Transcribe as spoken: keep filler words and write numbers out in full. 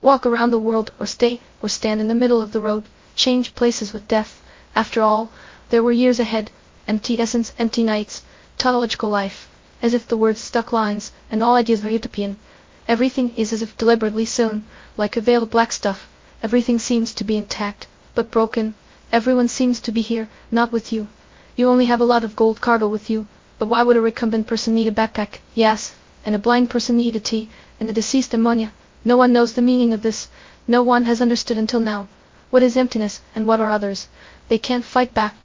Walk around the world, or stay, or stand in the middle of the road, change places with death. After all, there were years ahead, empty essence, empty nights, tautological life, as if the words stuck lines, and all ideas were utopian. Everything is as if deliberately sewn, like a veil of black stuff. Everything seems to be intact, but broken. Everyone seems to be here, not with you. You only have a lot of gold cargo with you, but why would a recumbent person need a backpack? Yes, and a blind person need a tea, and a deceased ammonia. No one knows the meaning of this. No one has understood until now. What is emptiness, and what are others? They can't fight back.